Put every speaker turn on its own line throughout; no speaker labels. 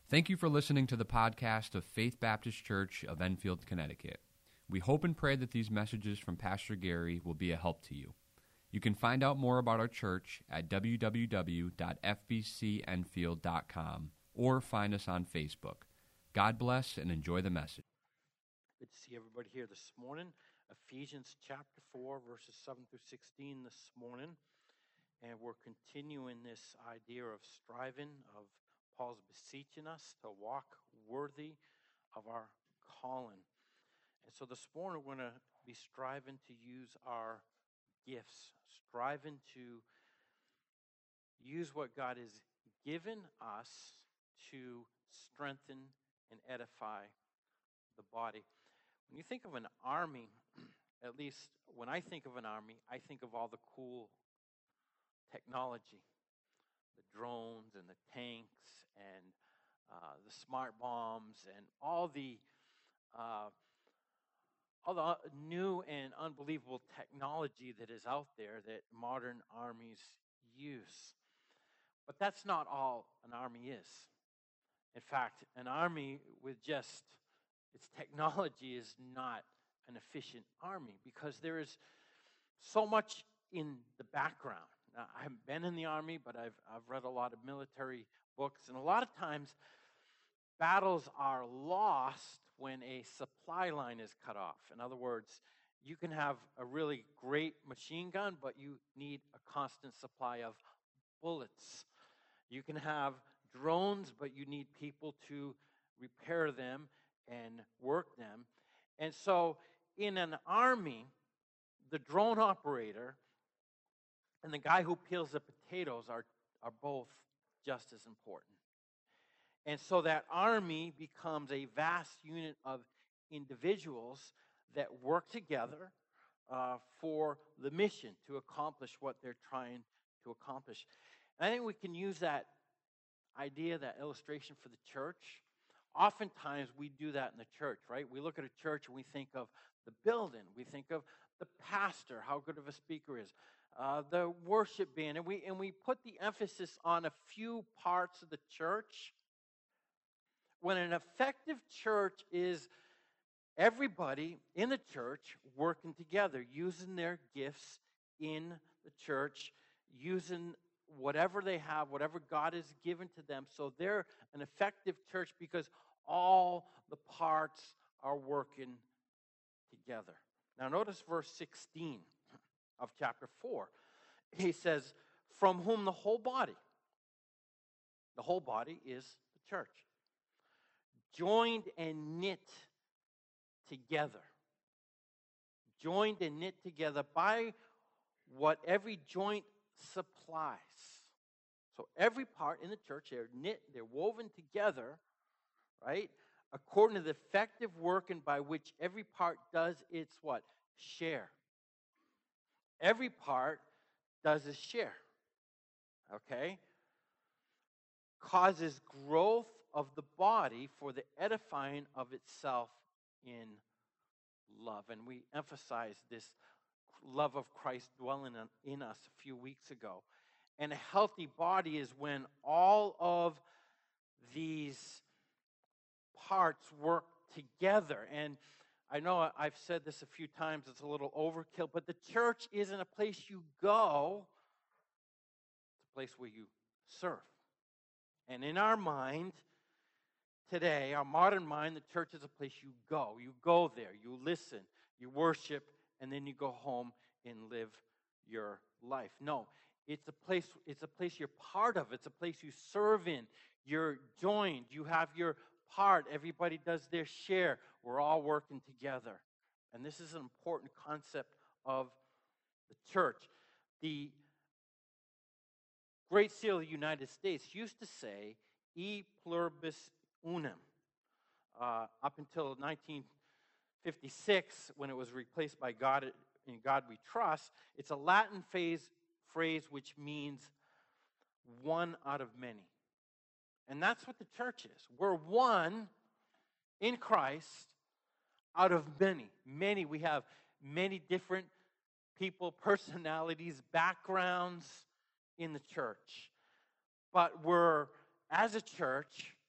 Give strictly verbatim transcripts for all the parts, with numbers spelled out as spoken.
Thank you for listening to the podcast of Faith Baptist Church of Enfield, Connecticut. We hope and pray that these messages from Pastor Gary will be a help to you. You can find out more about our church at w w w dot f b c enfield dot com or find us on Facebook. God bless and enjoy the message.
Good to see everybody here this morning. Ephesians chapter four, verses seven through sixteen this morning. And we're continuing this idea of striving, of Paul's beseeching us to walk worthy of our calling. And so this morning we're going to be striving to use our gifts, striving to use what God has given us to strengthen and edify the body. When you think of an army, at least when I think of an army, I think of all the cool technology, the drones and the tanks and uh, the smart bombs and all the uh, all the new and unbelievable technology that is out there that modern armies use. But that's not all an army is. In fact, an army with just its technology is not an efficient army because there is so much in the background. Now, I haven't been in the army, but I've I've read a lot of military books, and a lot of times battles are lost when a supply line is cut off. In other words, you can have a really great machine gun, but you need a constant supply of bullets. You can have drones, but you need people to repair them and work them. And so in an army, the drone operator and the guy who peels the potatoes are, are both just as important. And so that army becomes a vast unit of individuals that work together uh, for the mission to accomplish what they're trying to accomplish. And I think we can use that idea, that illustration for the church. Oftentimes we do that in the church, right? We look at a church and we think of the building. We think of the pastor, how good of a speaker is, uh, the worship band, and we and we put the emphasis on a few parts of the church. When an effective church is everybody in the church working together, using their gifts in the church, using whatever they have, whatever God has given to them. So they're an effective church because all the parts are working together. Now notice verse sixteen of chapter four. He says, from whom the whole body, the whole body is the church, joined and knit together. Joined and knit together by what every joint supplies. So every part in the church, they're knit, they're woven together, right? According to the effective working by which every part does its what? Share. Every part does its share. Okay? Causes growth of the body for the edifying of itself in love. And we emphasized this love of Christ dwelling in us a few weeks ago. And a healthy body is when all of these parts work together. And I know I've said this a few times, it's a little overkill, but the church isn't a place you go, it's a place where you serve. And in our mind today, our modern mind, the church is a place you go. You go there, you listen, you worship, and then you go home and live your life. No, it's a place, it's a place you're part of. It's a place you serve in. You're joined. You have your part. Everybody does their share. We're all working together. And this is an important concept of the church. The Great Seal of the United States used to say, E pluribus unum, uh, up until nineteen fifty-six, when it was replaced by God, in God we trust. It's a Latin phrase, phrase which means one out of many. And that's what the church is. We're one in Christ out of many. Many, we have many different people, personalities, backgrounds in the church. But we're, as a church,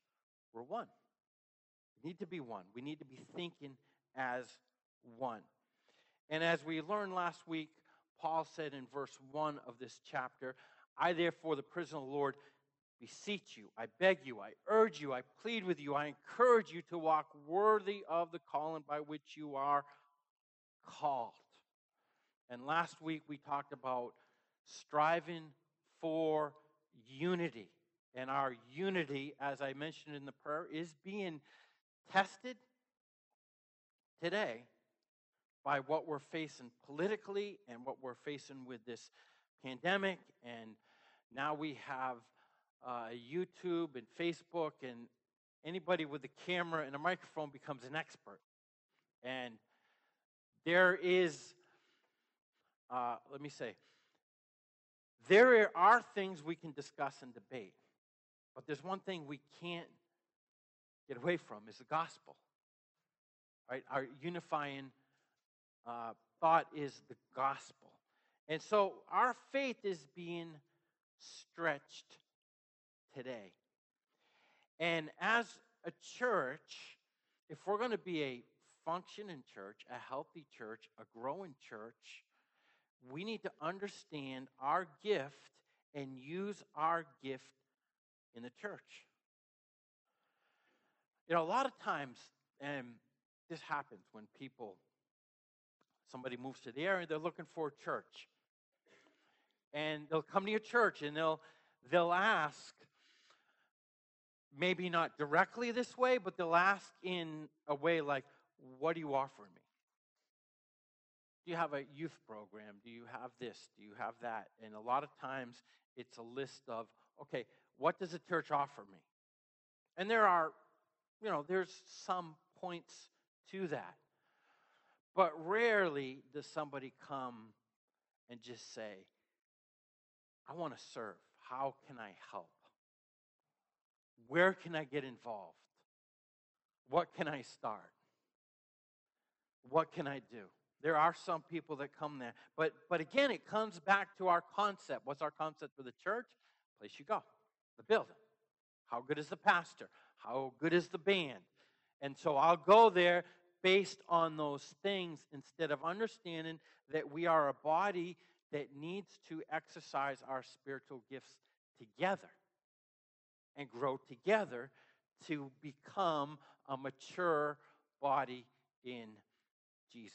we're one. We need to be one. We need to be thinking as one. And as we learned last week, Paul said in verse one of this chapter, I therefore, the prisoner of the Lord, beseech you, I beg you, I urge you, I plead with you, I encourage you to walk worthy of the calling by which you are called. And last week we talked about striving for unity. And our unity, as I mentioned in the prayer, is being tested today by what we're facing politically and what we're facing with this pandemic. And now we have uh, YouTube and Facebook, and anybody with a camera and a microphone becomes an expert. And there is, uh, let me say, there are things we can discuss and debate, but there's one thing we can't get away from is the gospel. Right? Our unifying uh, thought is the gospel. And so our faith is being stretched today. And as a church, if we're going to be a functioning church, a healthy church, a growing church, we need to understand our gift and use our gift in the church. You know, a lot of times, and this happens when people, somebody moves to the area, they're looking for a church. And they'll come to your church and they'll they'll ask, maybe not directly this way, but they'll ask in a way like, what do you offer me? Do you have a youth program? Do you have this? Do you have that? And a lot of times it's a list of, okay, what does the church offer me? And there are, you know, there's some points to that. But rarely does somebody come and just say, I want to serve. How can I help? Where can I get involved? What can I start? What can I do? There are some people that come there. But but again, it comes back to our concept. What's our concept for the church? Place you go, the building. How good is the pastor? How good is the band? And so I'll go there based on those things instead of understanding that we are a body that needs to exercise our spiritual gifts together and grow together to become a mature body in Jesus.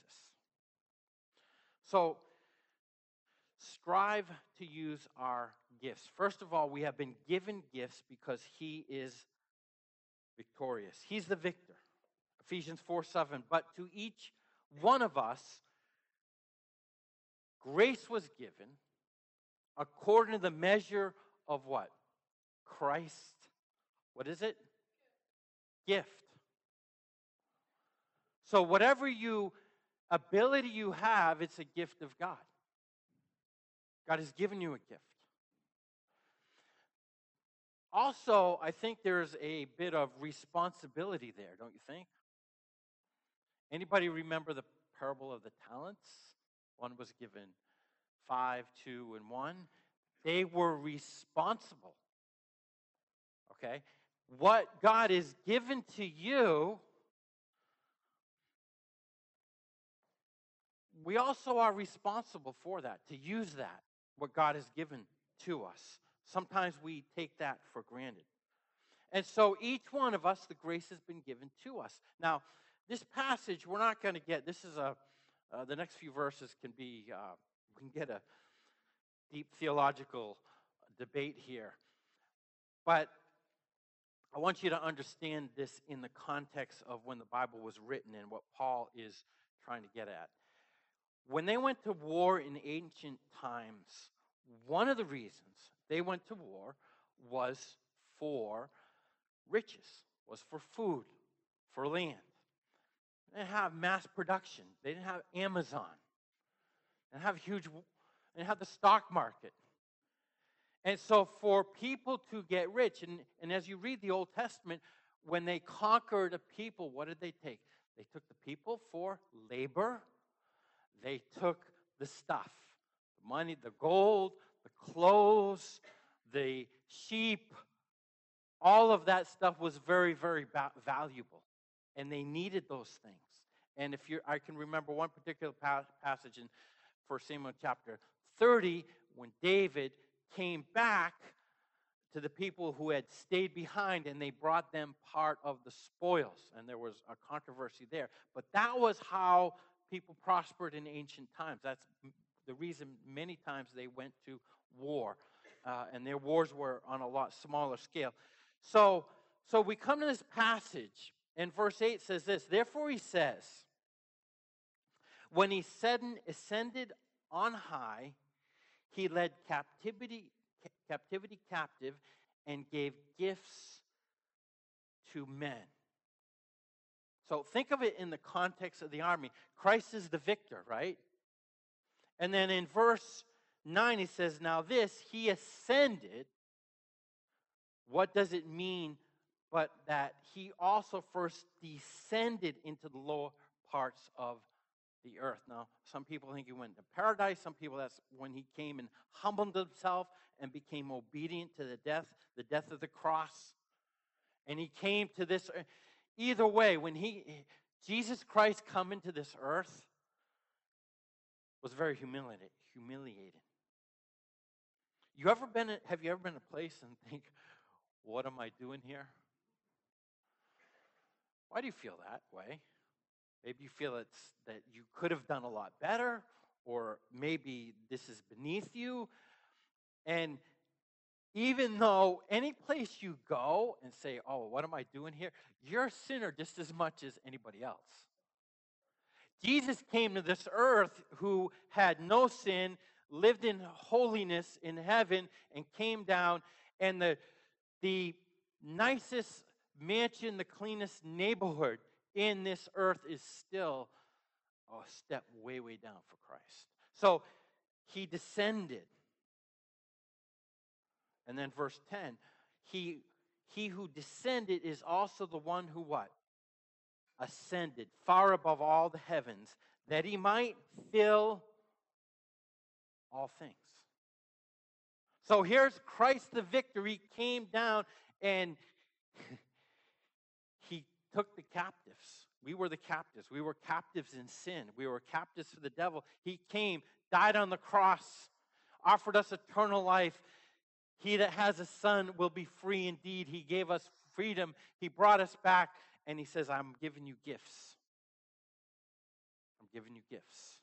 So, strive to use our gifts. First of all, we have been given gifts because he is victorious. He's the victor. Ephesians four seven. But to each one of us, grace was given according to the measure of what? Christ. What is it? Gift. So whatever you ability you have, it's a gift of God. God has given you a gift. Also, I think there's a bit of responsibility there, don't you think? Anybody remember the parable of the talents? One was given five, two, and one. They were responsible. Okay? What God has given to you, we also are responsible for that, to use that, what God has given to us. Sometimes we take that for granted. And so each one of us, the grace has been given to us. Now, this passage, we're not going to get, this is a, uh, the next few verses can be, uh, we can get a deep theological debate here. But I want you to understand this in the context of when the Bible was written and what Paul is trying to get at. When they went to war in ancient times, one of the reasons they went to war was for riches, was for food, for land. They didn't have mass production. They didn't have Amazon. They didn't have huge, they didn't have the stock market. And so for people to get rich, and, and as you read the Old Testament, when they conquered a people, what did they take? They took the people for labor. They took the stuff, the money, the gold, the clothes, the sheep, all of that stuff was very, very ba- valuable, and they needed those things. And if you, I can remember one particular pa- passage in First Samuel chapter thirty, when David came back to the people who had stayed behind, and they brought them part of the spoils, and there was a controversy there. But that was how people prospered in ancient times. That's the reason many times they went to war, uh, and their wars were on a lot smaller scale. So, so we come to this passage, and verse eight says this, therefore he says, when he said, ascended on high, he led captivity, captivity captive and gave gifts to men. So think of it in the context of the army. Christ is the victor, right? And then in verse nine, he says, now this, he ascended. What does it mean? But that he also first descended into the lower parts of the earth. Now, some people think he went to paradise. Some people, that's when he came and humbled himself and became obedient to the death, the death of the cross. And he came to this earth. Either way, when he, Jesus Christ come into this earth was very humiliating. humiliating. You ever been, have you ever been in a place and think, what am I doing here? Why do you feel that way? Maybe you feel it's that you could have done a lot better, or maybe this is beneath you. And even though any place you go and say, oh, what am I doing here? You're a sinner just as much as anybody else. Jesus came to this earth who had no sin, lived in holiness in heaven, and came down, and the, the nicest mansion, the cleanest neighborhood in this earth is still a step way, way down for Christ. So he descended. And then verse ten, he, he who descended is also the one who what? Ascended far above all the heavens, that he might fill all things. So here's Christ the victor. He came down and he took the captives. We were the captives. We were captives in sin. We were captives to the devil. He came, died on the cross, offered us eternal life. He that has a son will be free indeed. He gave us freedom. He brought us back, and he says, I'm giving you gifts. I'm giving you gifts.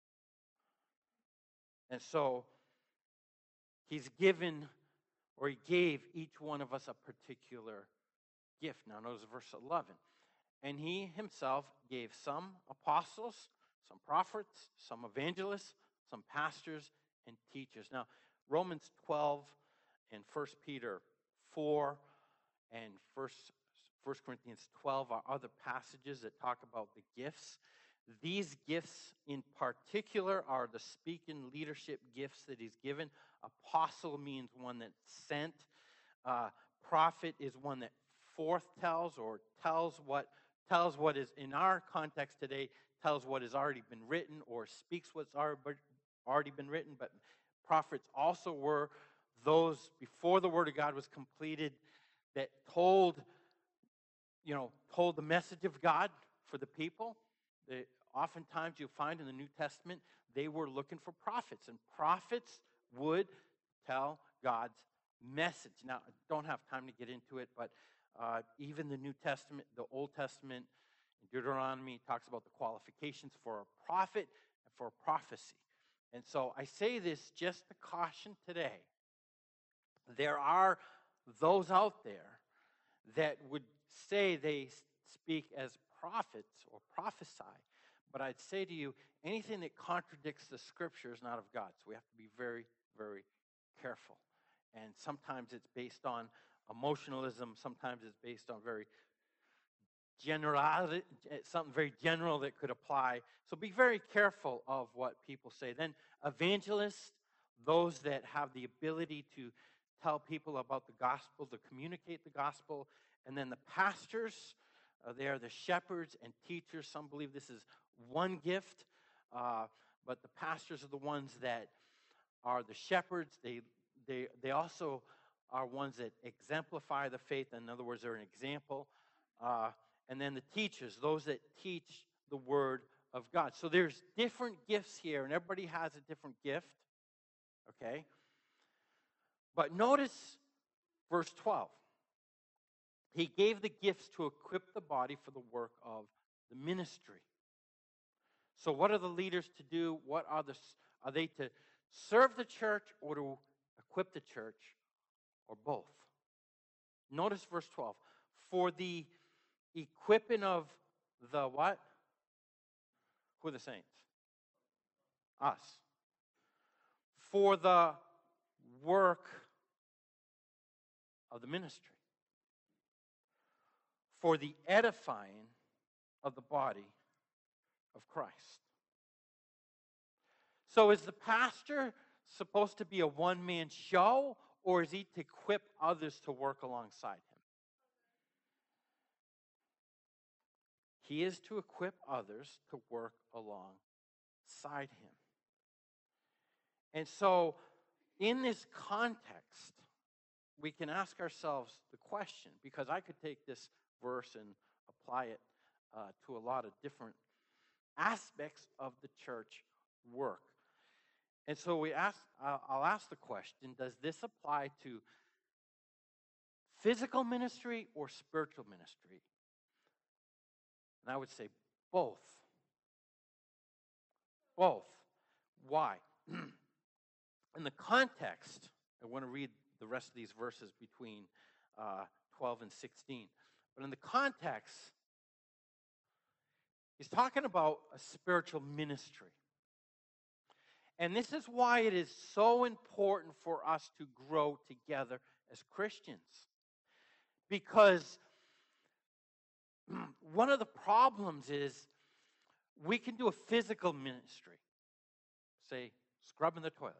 And so he's given, or he gave each one of us a particular gift. Now notice verse eleven. And he himself gave some apostles, some prophets, some evangelists, some pastors, and teachers. Now, Romans twelve and First Peter four and First Corinthians twelve are other passages that talk about the gifts. These gifts in particular are the speaking leadership gifts that he's given. Apostle means one that's sent. Uh, prophet is one that foretells or tells what tells what is, in our context today, tells what has already been written or speaks what's already been written. But prophets also were those before the word of God was completed that told, you know, told the message of God for the people. They, oftentimes you'll find in the New Testament, they were looking for prophets, and prophets would tell God's message. Now, I don't have time to get into it, but uh, even the New Testament, the Old Testament, Deuteronomy talks about the qualifications for a prophet and for a prophecy. And so I say this just to caution today. There are those out there that would say they speak as prophets or prophesy. But I'd say to you, anything that contradicts the scripture is not of God. So we have to be very, very careful. And sometimes it's based on emotionalism. Sometimes it's based on very generality, something very general that could apply. So be very careful of what people say. Then evangelists, those that have the ability to tell people about the gospel, to communicate the gospel. And then the pastors, uh, they are the shepherds and teachers. Some believe this is one gift, uh, but the pastors are the ones that are the shepherds. They they they also are ones that exemplify the faith. In other words, they're an example. Uh, and then the teachers, those that teach the Word of God. So there's different gifts here, and everybody has a different gift. Okay? But notice verse twelve. He gave the gifts to equip the body for the work of the ministry. So what are the leaders to do? What are the are they to serve the church or to equip the church, or both? Notice verse twelve. For the equipping of the what? Who are the saints? Us. For the work of the ministry. For the edifying of the body of Christ. So is the pastor supposed to be a one-man show, or is he to equip others to work alongside him? He is to equip others to work alongside him. And so, in this context, we can ask ourselves the question, because I could take this verse and apply it uh, to a lot of different aspects of the church work. And so we ask, uh, I'll ask the question, does this apply to physical ministry or spiritual ministry? And I would say both. Both. Why? In the context, I want to read the rest of these verses between uh, twelve and sixteen. But in the context, he's talking about a spiritual ministry. And this is why it is so important for us to grow together as Christians. Because one of the problems is we can do a physical ministry, say scrubbing the toilet.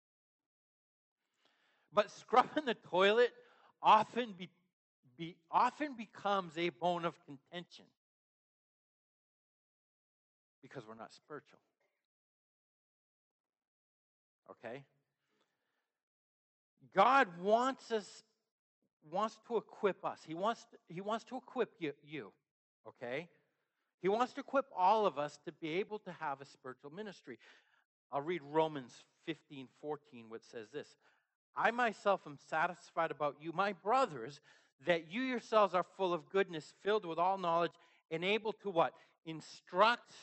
But scrubbing the toilet often be, be often becomes a bone of contention because we're not spiritual. Okay? God wants us, wants to equip us. He wants to, he wants to equip you, you. Okay? He wants to equip all of us to be able to have a spiritual ministry. I'll read Romans fifteen fourteen, which says this. I myself am satisfied about you, my brothers, that you yourselves are full of goodness, filled with all knowledge, and able to what? Instruct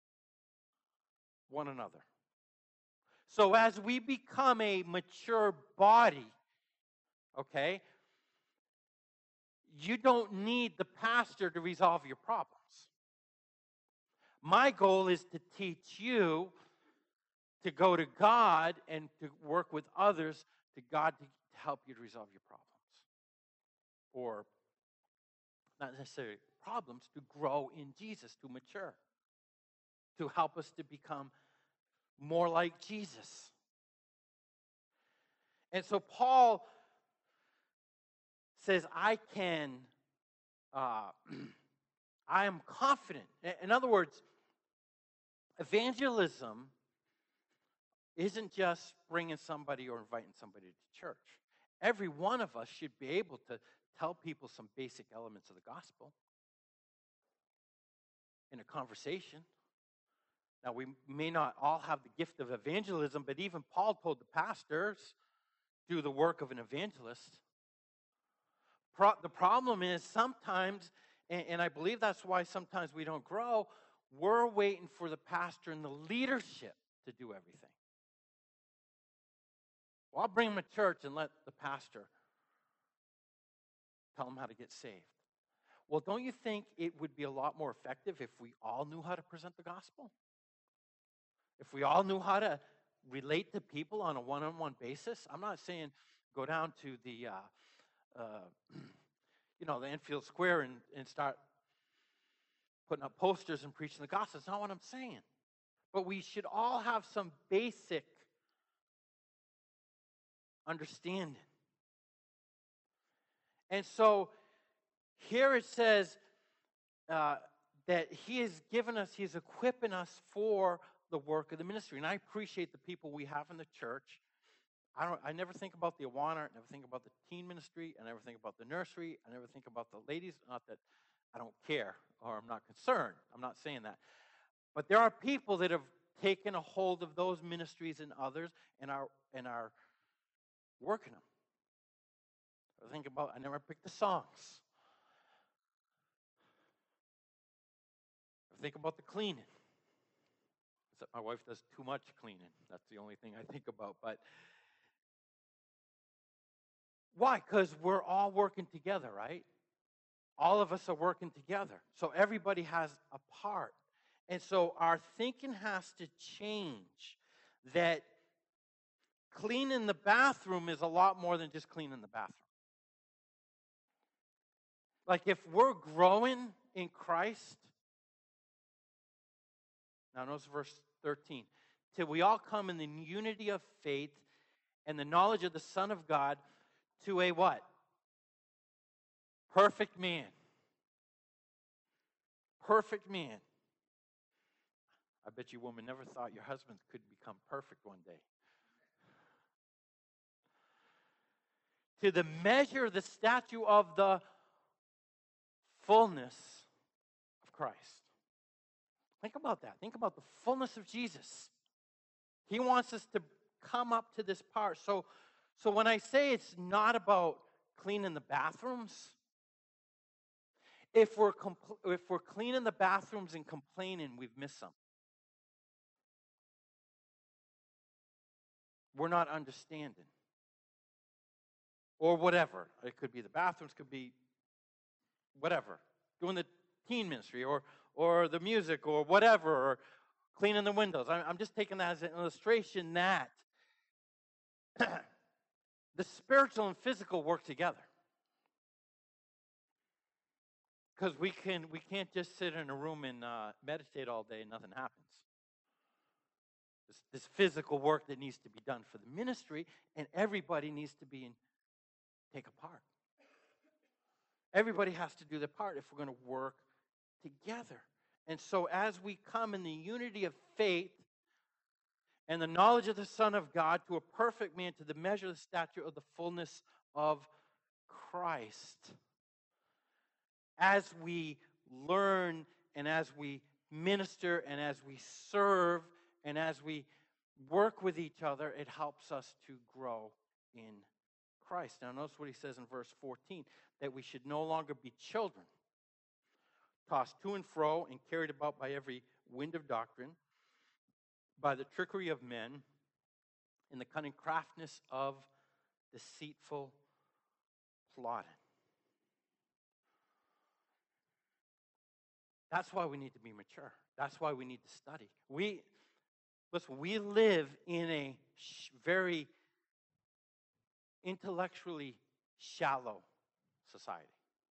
one another. So as we become a mature body, okay, you don't need the pastor to resolve your problems. My goal is to teach you to go to God and to work with others to God to help you to resolve your problems. Or, not necessarily problems, to grow in Jesus, to mature, to help us to become more like Jesus. And so Paul says, I can, uh, I am confident. In other words, evangelism isn't just bringing somebody or inviting somebody to church. Every one of us should be able to tell people some basic elements of the gospel in a conversation. Now, we may not all have the gift of evangelism, but even Paul told the pastors, do the work of an evangelist. Pro- the problem is sometimes, and, and I believe that's why sometimes we don't grow, we're waiting for the pastor and the leadership to do everything. Well, I'll bring them to church and let the pastor tell them how to get saved. Well, don't you think it would be a lot more effective if we all knew how to present the gospel? If we all knew how to relate to people on a one-on-one basis? I'm not saying go down to the, uh, uh, you know, the Enfield Square and, and start putting up posters and preaching the gospel. That's not what I'm saying. But we should all have some basic understanding. And so here it says uh, that he has given us, he's equipping us for the work of the ministry. And I appreciate the people we have in the church I don't. I never think about the Awana. I never think about the teen ministry. I never think about the nursery. I never think about the ladies. Not that I don't care or I'm not concerned. I'm not saying that. But there are people that have taken a hold of those ministries and others and are and are working them. I think about. I never pick the songs. I think about the cleaning. Except my wife does too much cleaning. That's the only thing I think about. But why? Because we're all working together, right? All of us are working together. So everybody has a part. And so our thinking has to change that cleaning the bathroom is a lot more than just cleaning the bathroom. Like if we're growing in Christ, now notice verse thirteen, till we all come in the unity of faith and the knowledge of the Son of God to a what? Perfect man. Perfect man. I bet you woman never thought your husband could become perfect one day. To the measure, the stature of the fullness of Christ. Think about that. Think about the fullness of Jesus. He wants us to come up to this part. So, so when I say it's not about cleaning the bathrooms, if we're compl- if we're cleaning the bathrooms and complaining, we've missed something. We're not understanding. Or whatever. It could be the bathrooms, could be whatever. Doing the teen ministry or or the music or whatever, or cleaning the windows. I'm just taking that as an illustration that the spiritual and physical work together. Because we can we can't just sit in a room and uh, meditate all day and nothing happens. This, this physical work that needs to be done for the ministry, and everybody needs to be in, take a part. Everybody has to do their part if we're going to work together. And so as we come in the unity of faith and the knowledge of the Son of God to a perfect man, to the measure of the stature of the fullness of Christ, as we learn and as we minister and as we serve and as we work with each other, it helps us to grow in Christ. Now notice what he says in verse fourteen, that we should no longer be children, tossed to and fro and carried about by every wind of doctrine, by the trickery of men, and the cunning craftiness of deceitful plotting. That's why we need to be mature. That's why we need to study. We, listen, we live in a sh- very intellectually shallow society.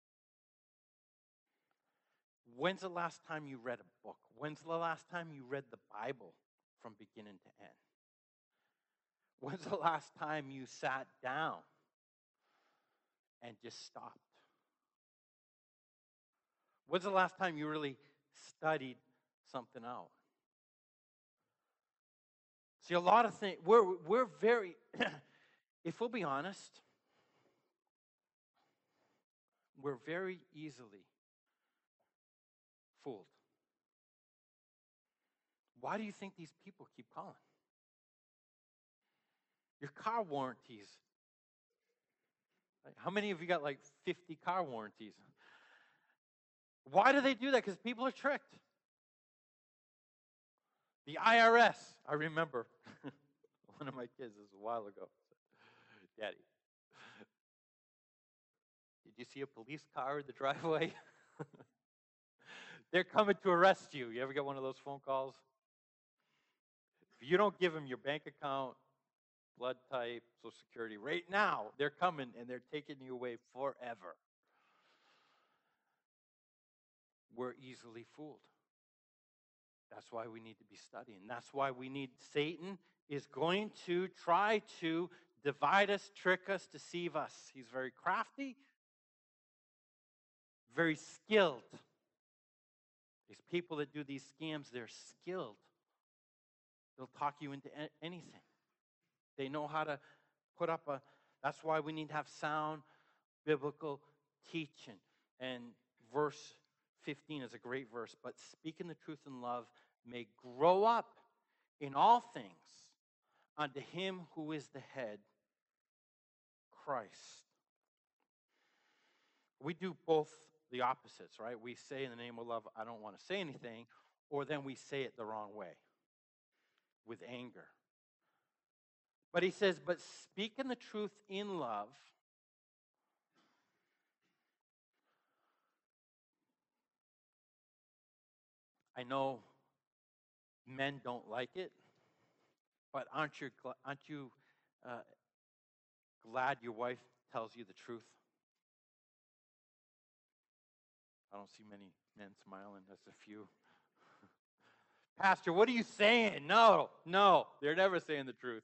When's the last time you read a book? When's the last time you read the Bible from beginning to end? When's the last time you sat down and just stopped? When's the last time you really studied something out? See, a lot of things, we're, we're very, if we'll be honest, we're very easily fooled. Why do you think these people keep calling? Your car warranties. How many of you got like fifty car warranties? Why do they do that? Because people are tricked. The I R S, I remember one of my kids, this was a while ago, said, Daddy, did you see a police car in the driveway? They're coming to arrest you. You ever get one of those phone calls? If you don't give them your bank account, blood type, Social Security, right now, they're coming and they're taking you away forever. We're easily fooled. That's why we need to be studying. That's why we need, Satan is going to try to divide us, trick us, deceive us. He's very crafty, very skilled. These people that do these scams, they're skilled. They'll talk you into anything. They know how to put up a, that's why we need to have sound biblical teaching. And verse fifteen is a great verse. But speaking the truth in love may grow up in all things unto him who is the head, Christ. We do both the opposites, right? We say in the name of love, I don't want to say anything, or then we say it the wrong way with anger. But he says, but speaking the truth in love, I know men don't like it, but aren't you, aren't you uh, glad your wife tells you the truth? I don't see many men smiling. That's a few. Pastor, what are you saying? No, no, they're never saying the truth.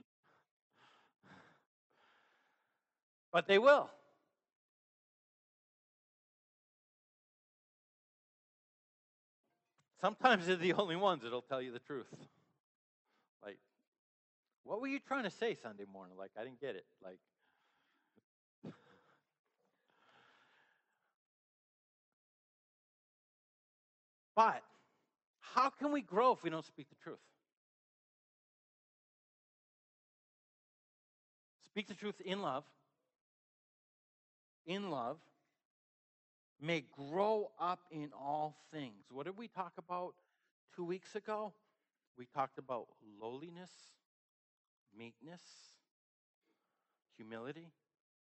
But they will. Sometimes they're the only ones that'll tell you the truth. Like, what were you trying to say Sunday morning? Like, I didn't get it. Like, but how can we grow if we don't speak the truth? Speak the truth in love. In love. May grow up in all things. What did we talk about two weeks ago? We talked about lowliness, meekness, humility.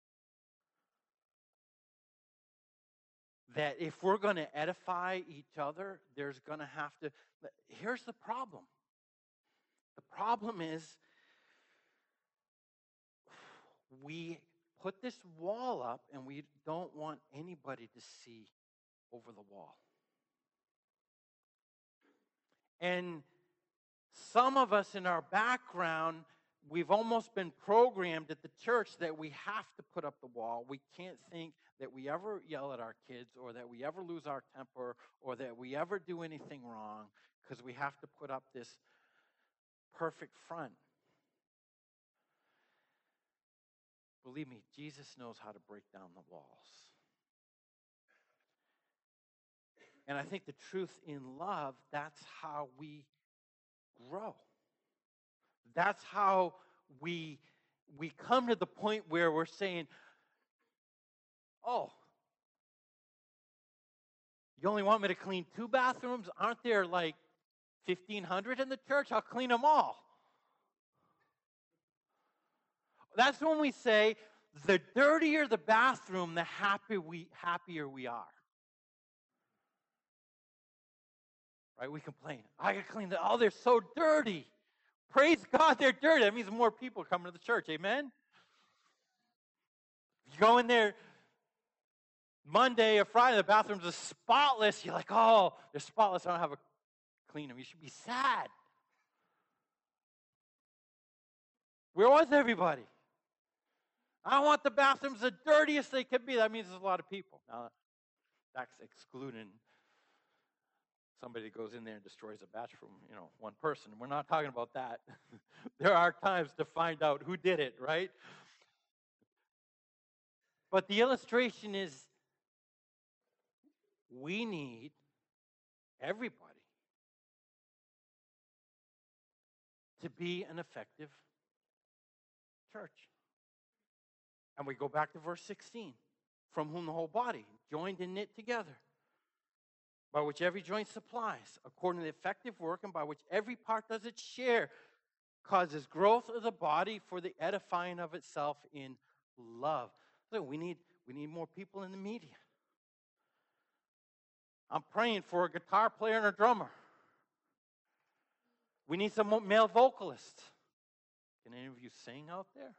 That if we're going to edify each other, there's going to have to... Here's the problem. The problem is we put this wall up and we don't want anybody to see over the wall. And some of us in our background, we've almost been programmed at the church that we have to put up the wall. We can't think that we ever yell at our kids or that we ever lose our temper or that we ever do anything wrong because we have to put up this perfect front. Believe me, Jesus knows how to break down the walls. And I think the truth in love, that's how we grow. That's how we, we come to the point where we're saying, oh, you only want me to clean two bathrooms? Aren't there like fifteen hundred in the church? I'll clean them all. That's when we say, the dirtier the bathroom, the happy we, happier we are. Right? We complain. I got to clean them. Oh, they're so dirty. Praise God, they're dirty. That means more people coming to the church. Amen? You go in there Monday or Friday, the bathrooms are spotless. You're like, oh, they're spotless. I don't have to clean them. You should be sad. Where was everybody? I want the bathrooms the dirtiest they could be. That means there's a lot of people. Now, that's excluding somebody that goes in there and destroys a bathroom, you know, one person. We're not talking about that. There are times to find out who did it, right? But the illustration is we need everybody to be an effective church. And we go back to verse sixteen. From whom the whole body, joined and knit together, by which every joint supplies, according to the effective work, and by which every part does its share, causes growth of the body for the edifying of itself in love. So we need, we need more people in the media. I'm praying for a guitar player and a drummer. We need some male vocalists. Can any of you sing out there?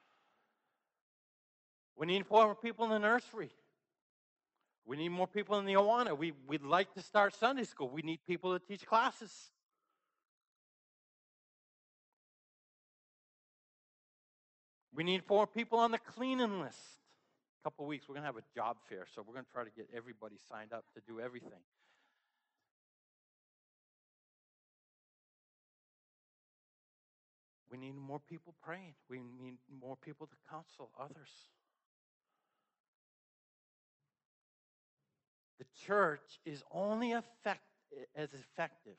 We need more people in the nursery. We need more people in the Awana. We, we'd like to start Sunday school. We need people to teach classes. We need more people on the cleaning list. A couple of weeks, we're going to have a job fair, so we're going to try to get everybody signed up to do everything. We need more people praying. We need more people to counsel others. The church is only effect, as effective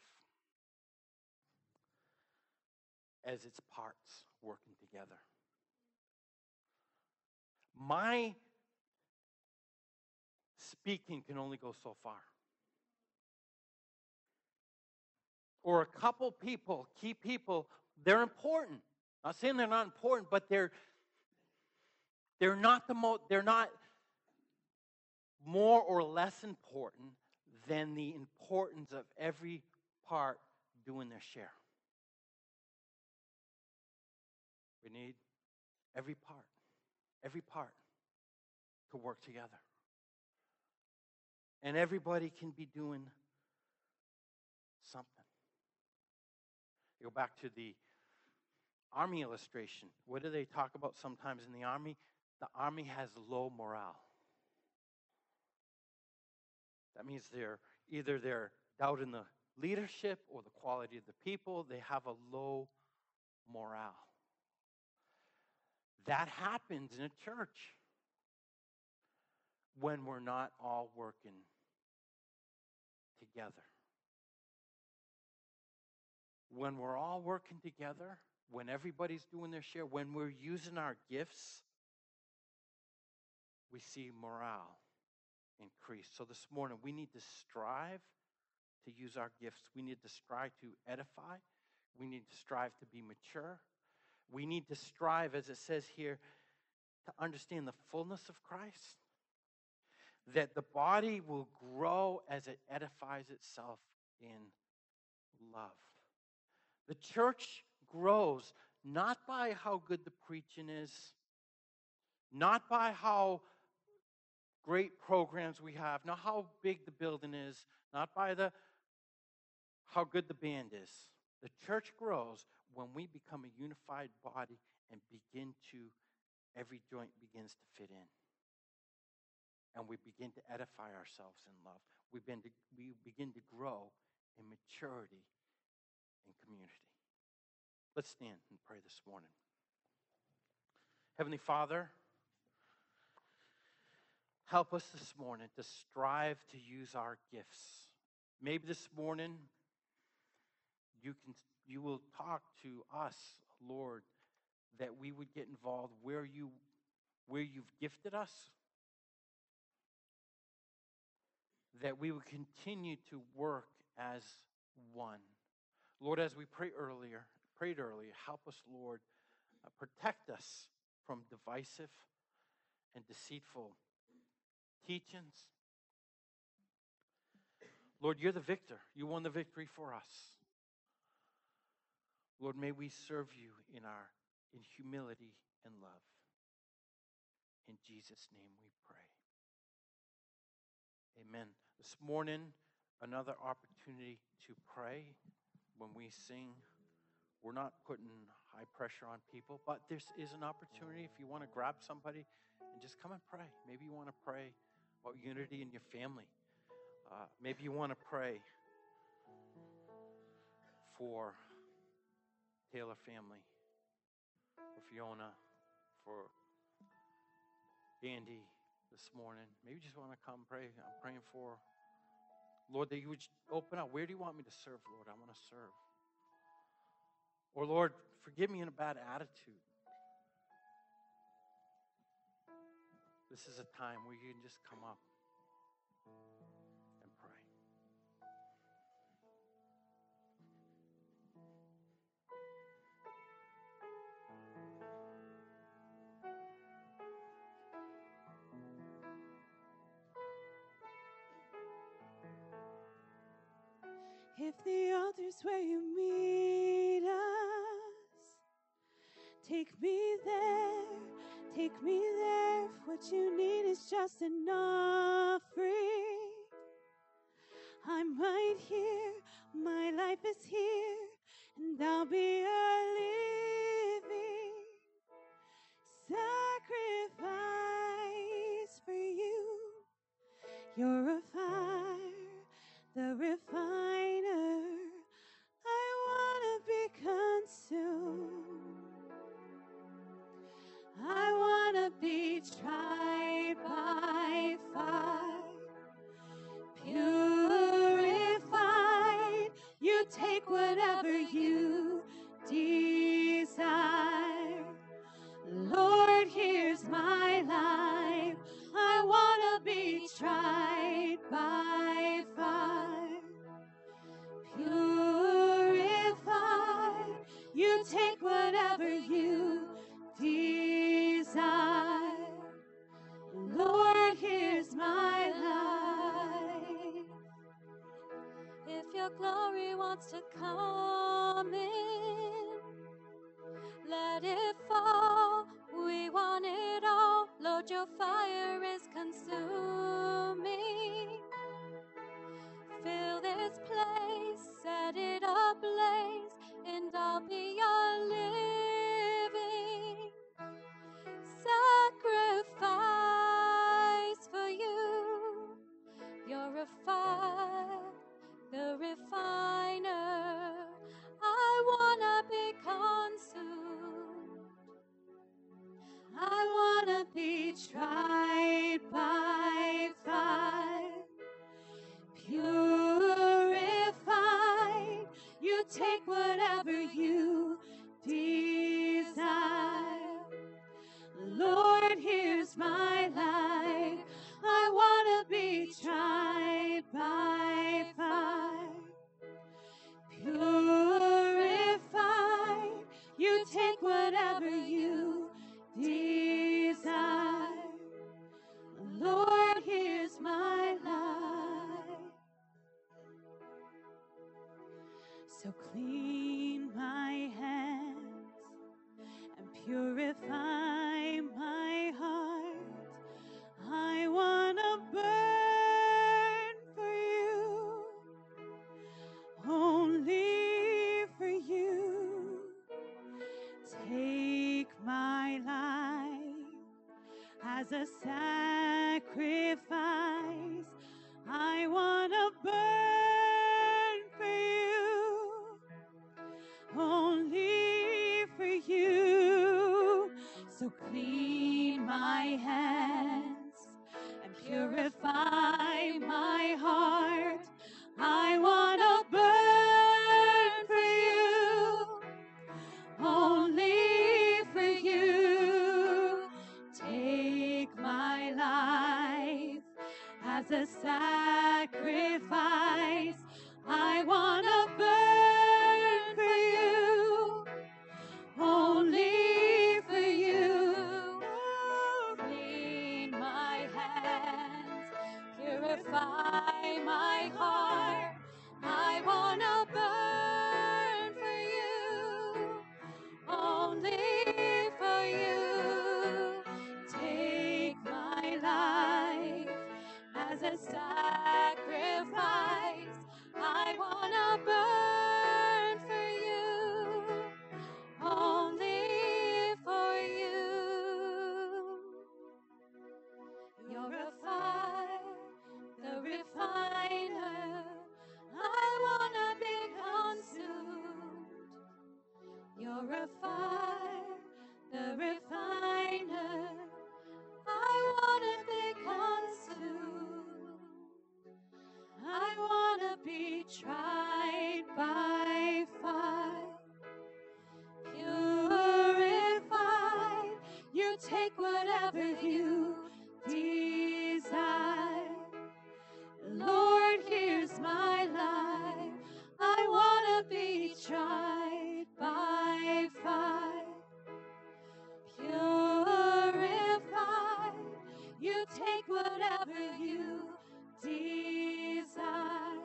as its parts working together. My speaking can only go so far. Or a couple people, key people, they're important. I'm not saying they're not important, but they're they're not the mo- they're not more or less important than the importance of every part doing their share. We need every part, every part to work together. And everybody can be doing something. You go back to the army illustration. What do they talk about sometimes in the army? The army has low morale. That means they're either they're doubting the leadership or the quality of the people. They have a low morale. That happens in a church when we're not all working together. When we're all working together, when everybody's doing their share, when we're using our gifts, we see morale increase. So this morning, we need to strive to use our gifts. We need to strive to edify. We need to strive to be mature. We need to strive, as it says here, to understand the fullness of Christ. That the body will grow as it edifies itself in love. The church grows not by how good the preaching is, not by how great programs we have, not how big the building is, not by the how good the band is. The church grows when we become a unified body and begin to, every joint begins to fit in. And we begin to edify ourselves in love. We begin to, we begin to grow in maturity and community. Let's stand and pray this morning. Heavenly Father, help us this morning to strive to use our gifts. Maybe this morning you can you will talk to us, Lord, that we would get involved where you where you've gifted us, that we would continue to work as one. Lord, as we pray earlier, prayed earlier, help us, Lord, uh, protect us from divisive and deceitful teachings. Lord, you're the victor. You won the victory for us. Lord, may we serve you in our in humility and love. In Jesus' name we pray. Amen. This morning, another opportunity to pray when we sing. We're not putting high pressure on people, but this is an opportunity if you want to grab somebody and just come and pray. Maybe you want to pray about unity in your family. Uh, maybe you want to pray for Taylor family, for Fiona, for Andy this morning. Maybe you just want to come pray. I'm praying for, Lord, that you would open up. Where do you want me to serve, Lord? I want to serve. Or, Lord, forgive me in a bad attitude. This is a time where you can just come up and pray.
If the altar's where you meet us, take me there, take me there. If what you need is just an offering, I'm right here, my life is here, and I'll be a living sacrifice for you. You're a fire, the refiner. I wanna be consumed.
your glory wants to come in. Let it fall, we want it all. Lord, your fire is consuming. Fill this place, set it ablaze, and I'll be your living sacrifice for you. You're a fire, the refiner. I wanna be consumed. I wanna be tried by fire, purified. You take whatever you desire. Lord, here's my life. I wanna be tried by fire, purified. You take whatever you desire. Lord, here's my life. So clean my hands and purify my heart. I wanna burn for you, only for you. Take my life as a sacrifice. I wanna burn for you, only for you. So clean my hands and purify my heart. I wanna burn for you, only for you. Take my life as a sacrifice. I wanna burn for you, only for you. Clean my hands, purify my heart. I wanna burn for you, only for you. Take my life as a sacrifice. I wanna burn for you, only for you. You're a fire, the refiner. I wanna be consumed. You're a fire, the refiner. I wanna be consumed. I wanna be tried by fire, purified. You take whatever you desire. Lord, here's my life. I wanna be tried by fire, purified. You take whatever you desire.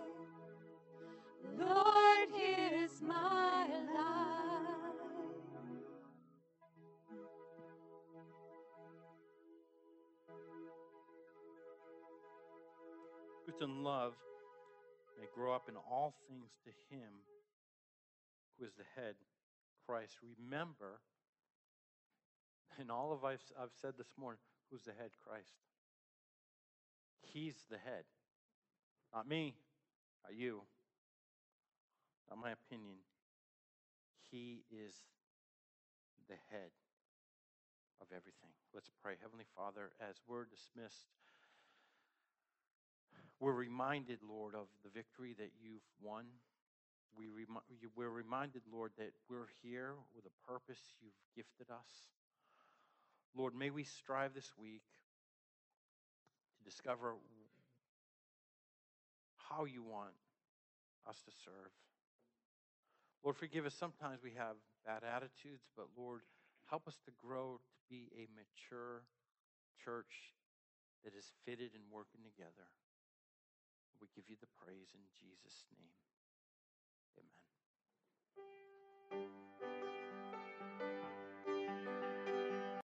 Lord, here's my life.
Truth and love may grow up in all things to him who is the head, Christ. Remember, in all of I've, I've said this morning, who's the head? Christ. He's the head. Not me, not you, not my opinion. He is the head of everything. Let's pray. Heavenly Father, as we're dismissed, we're reminded, Lord, of the victory that you've won. We remi- we're reminded, Lord, that we're here with a purpose you've gifted us. Lord, may we strive this week to discover how you want us to serve. Lord, forgive us. Sometimes we have bad attitudes, but Lord, help us to grow to be a mature church that is fitted and working together. We give you the praise in Jesus' name. Amen.